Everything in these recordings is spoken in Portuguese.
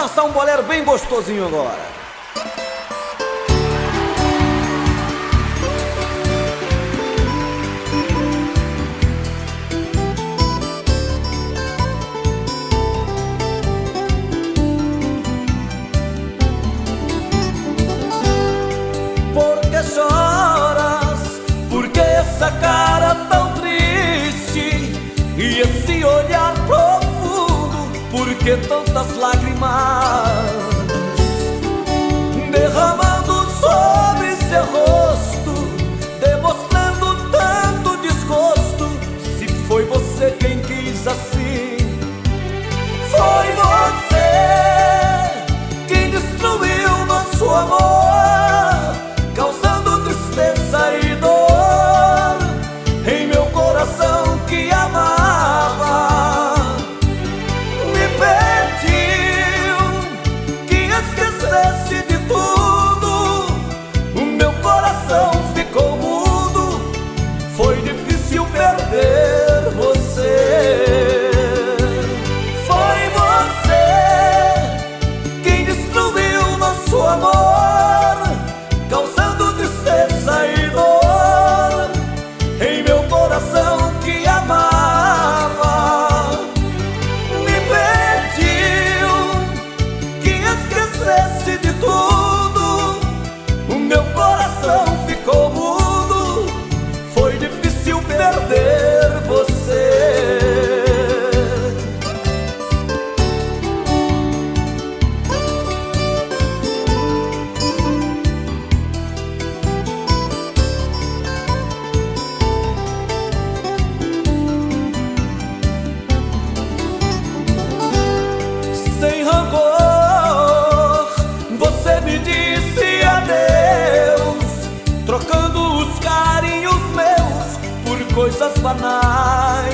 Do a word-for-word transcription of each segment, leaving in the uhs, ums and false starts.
dançar um bolero bem gostosinho agora. Por que choras? Por que essa cara tão triste? E esse olhar profundo? Por que tantas lágrimas derramando sobre seu rosto, demonstrando tanto desgosto? Se foi você quem quis assim, foi você quem destruiu nosso amor, causando tristeza e dor em meu coração que amava. Me pediu que esquecesse de tudo, o meu coração ficou mudo. Foi difícil perder você. Foi você quem destruiu nosso amor, causando tristeza e dor em meu coração que amava. Me pediu que esquecesse de tudo, o meu coração ficou mudo. Foi difícil perder você. Sem rancor, você me disse adeus, trocando os carinhos meus por coisas banais.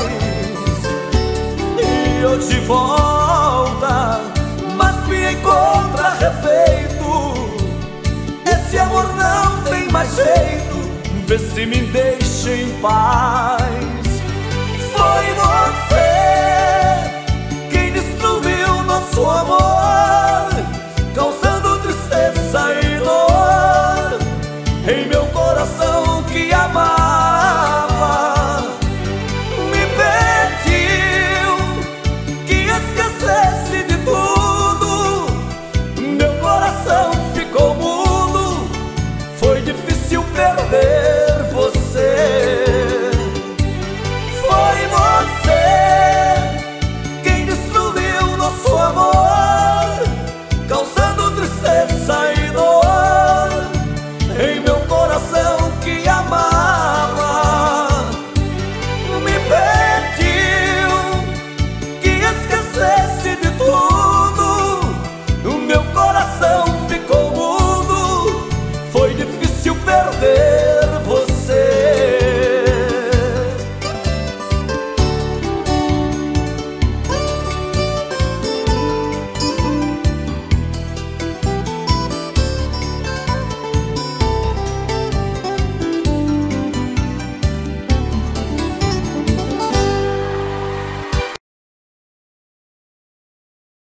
E hoje volta, mas me encontra refeito. Esse amor não tem mais jeito, vê se me deixa em paz. Foi você